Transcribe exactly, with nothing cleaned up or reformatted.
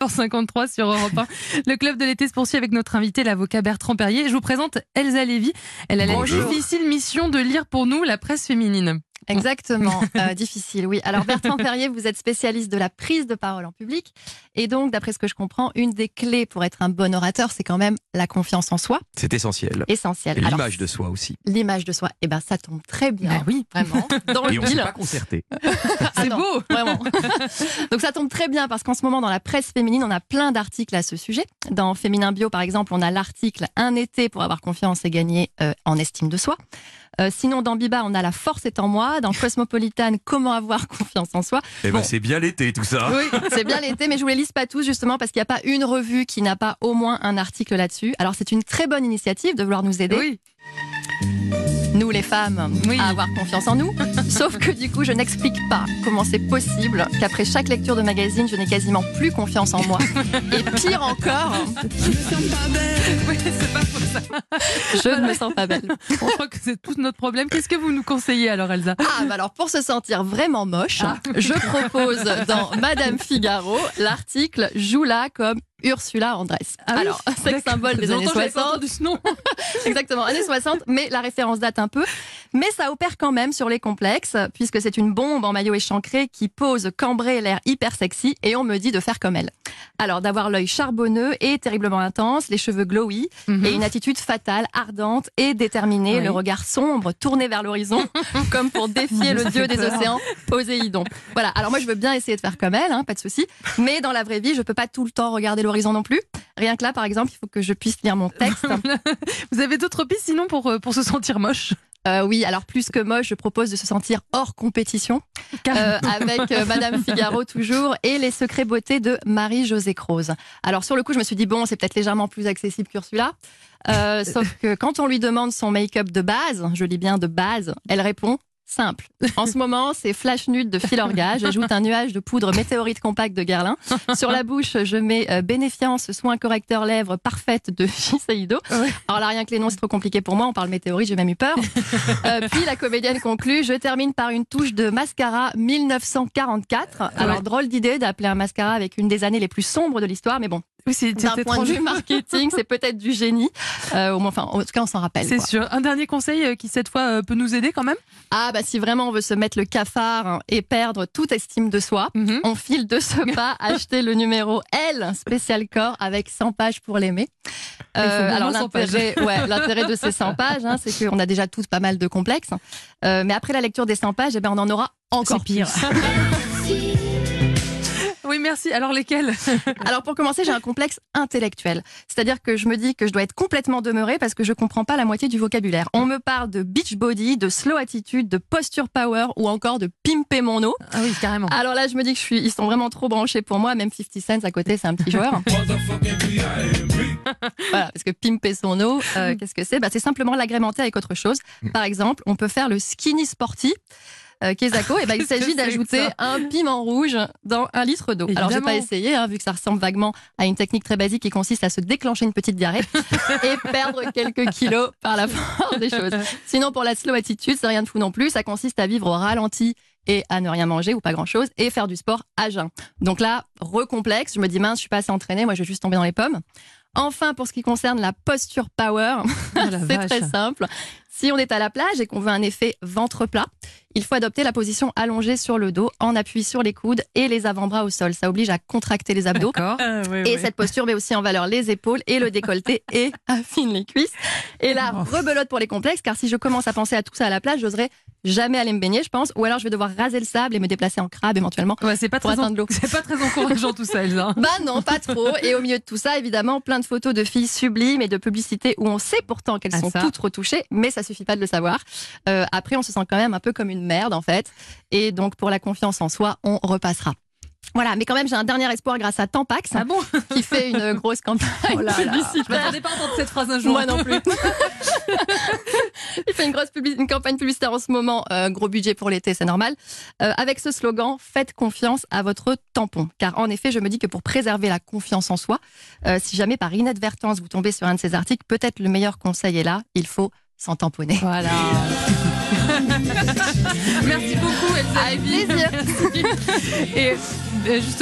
cinquante-trois sur Europe un. Le club de l'été se poursuit avec notre invité, l'avocat Bertrand Perrier. Je vous présente Elsa Lévy. Elle a la Bonjour. difficile mission de lire pour nous la presse féminine. Exactement, euh, difficile, oui. Alors Bertrand Perrier, vous êtes spécialiste de la prise de parole en public. Et donc, d'après ce que je comprends, une des clés pour être un bon orateur, c'est quand même la confiance en soi. C'est essentiel. Essentiel. Et Alors, l'image de soi aussi. L'image de soi, eh ben, ça tombe très bien. Bah oui, Vraiment. Dans le Et on ne s'est mille. pas concerté. Ah c'est non, beau. Vraiment. Donc ça tombe très bien parce qu'en ce moment, dans la presse féminine, on a plein d'articles à ce sujet. Dans Féminin Bio, par exemple, on a l'article « Un été pour avoir confiance et gagner euh, en estime de soi ». Euh, sinon, dans Biba, on a La force est en moi. Dans Cosmopolitan, comment avoir confiance en soi. Eh ben, Bon. c'est bien l'été, tout ça. Oui, c'est bien l'été, mais je vous les lise pas tous justement parce qu'il n'y a pas une revue qui n'a pas au moins un article là-dessus. Alors c'est une très bonne initiative de vouloir nous aider. Oui. Nous les femmes, Oui. à avoir confiance en nous. Sauf que du coup, je n'explique pas comment c'est possible qu'après chaque lecture de magazine, je n'ai quasiment plus confiance en moi. Et pire encore, Oui, c'est pas pour ça. je ne me sens pas belle. Je crois que c'est tout notre problème. Qu'est-ce que vous nous conseillez alors, Elsa? Ah, bah alors pour se sentir vraiment moche, Ah. je propose dans Madame Figaro l'article « Joue là comme Ursula Andress ». Ah oui, Alors, sexe d'accord. symbole des années Longtemps, j'avais pas soixante. entendu ce nom. Exactement, années soixante, mais la référence date un peu. Mais ça opère quand même sur les complexes, puisque c'est une bombe en maillot échancré qui pose cambré l'air hyper sexy, et on me dit de faire comme elle. Alors, d'avoir l'œil charbonneux et terriblement intense, les cheveux glowy, Mhm. et une attitude fatale, ardente et déterminée, Oui. le regard sombre, tourné vers l'horizon, comme pour défier le dieu des océans, Poséidon. Voilà, alors moi je veux bien essayer de faire comme elle, hein, pas de souci, mais dans la vraie vie, je peux pas tout le temps regarder l'horizon non plus. Rien que là, par exemple, il faut que je puisse lire mon texte. Vous avez d'autres pistes sinon pour, euh, pour se sentir moche? Euh, oui, alors plus que moche, je propose de se sentir hors compétition, Carrément. euh, avec euh, Madame Figaro toujours, et les secrets beauté de Marie-Josée Croze. Alors sur le coup, je me suis dit, bon, c'est peut-être légèrement plus accessible qu'Ursula, euh, sauf que quand on lui demande son make-up de base, je lis bien de base, elle répond, simple. En ce moment, c'est flash nude de Phil Orga. J'ajoute un nuage de poudre météorite compacte de Guerlain. Sur la bouche, je mets euh, Bénéfiance, soin correcteur lèvres parfaite de Shiseido. Oui. Alors là, rien que les noms, c'est trop compliqué pour moi. On parle météorite, j'ai même eu peur. Euh, puis la comédienne conclut, je termine par une touche de mascara mille neuf cent quarante-quatre. Alors, Ouais. drôle d'idée d'appeler un mascara avec une des années les plus sombres de l'histoire, mais bon, Oui, c'est d'un c'est point de étrange. vue marketing, c'est peut-être du génie. Euh, au moins, enfin, en tout cas, on s'en rappelle. C'est quoi. sûr. Un dernier conseil euh, qui cette fois euh, peut nous aider quand même. Ah bah si vraiment on veut se mettre le cafard hein, et perdre toute estime de soi, Mhm. on file de ce pas acheter le numéro L spécial corps avec cent pages pour l'aimer. Il faut bien alors cent pages. l'intérêt, ouais, l'intérêt de ces cent pages, hein, c'est qu'on a déjà toutes pas mal de complexes. Euh, mais après la lecture des cent pages, eh ben on en aura encore C'est pire. plus. Oui, merci. Alors lesquels? Alors pour commencer, j'ai un complexe intellectuel. C'est-à-dire que je me dis que je dois être complètement demeurée parce que je comprends pas la moitié du vocabulaire. On me parle de beach body, de slow attitude, de posture power ou encore de pimper mon eau. Ah oui, carrément. Alors là, je me dis que je suis, ils sont vraiment trop branchés pour moi. Même cinquante Cent à côté, c'est un petit joueur. Voilà, parce que pimper son eau, euh, qu'est-ce que c'est? Bah, c'est simplement l'agrémenter avec autre chose. Par exemple, on peut faire le skinny sporty. Euh, Kezako, et ben il Qu'est-ce que s'agit c'est d'ajouter que ça un piment rouge dans un litre d'eau. Alors, je vais pas Évidemment. essayer, hein, vu que ça ressemble vaguement à une technique très basique qui consiste à se déclencher une petite diarrhée et perdre quelques kilos par la force des choses. Sinon, pour la slow attitude, c'est rien de fou non plus. Ça consiste à vivre au ralenti et à ne rien manger ou pas grand chose et faire du sport à jeun. Donc là, recomplexe, je me dis mince, je suis pas assez entraînée, moi je vais juste tomber dans les pommes. Enfin, pour ce qui concerne la posture power, Oh la c'est vache. très simple. Si on est à la plage et qu'on veut un effet ventre plat, il faut adopter la position allongée sur le dos en appui sur les coudes et les avant-bras au sol. Ça oblige à contracter les abdos. D'accord. Ah, oui, Et oui. cette posture met aussi en valeur les épaules et le décolleté et affine les cuisses. Et là, Oh. rebelote pour les complexes, car si je commence à penser à tout ça à la plage, j'oserais jamais aller me baigner, je pense. Ou alors je vais devoir raser le sable et me déplacer en crabe éventuellement. Ouais, c'est pas pour très en- atteindre l'eau. c'est pas très encourageant tout ça, Elsa. Bah non, pas trop. Et au milieu de tout ça, évidemment, plein de photos de filles sublimes et de publicités où on sait pourtant qu'elles Ah, sont ça. toutes retouchées, mais ça suffit pas de le savoir. Euh, après, on se sent quand même un peu comme une merde, en fait. Et donc, pour la confiance en soi, on repassera. Voilà, mais quand même, j'ai un dernier espoir grâce à Tampax, Ah bon? qui fait une grosse campagne Oh là là. Je publicitaire. m'attendais pas à entendre cette phrase un jour. Moi non plus. Il fait une grosse publi- une campagne publicitaire en ce moment, euh, gros budget pour l'été, c'est normal, euh, avec ce slogan « Faites confiance à votre tampon ». Car en effet, je me dis que pour préserver la confiance en soi, euh, si jamais par inadvertance vous tombez sur un de ces articles, peut-être le meilleur conseil est là, il faut s'en tamponner. Voilà. Merci beaucoup, Elsa. Avec plaisir. Et euh, justement,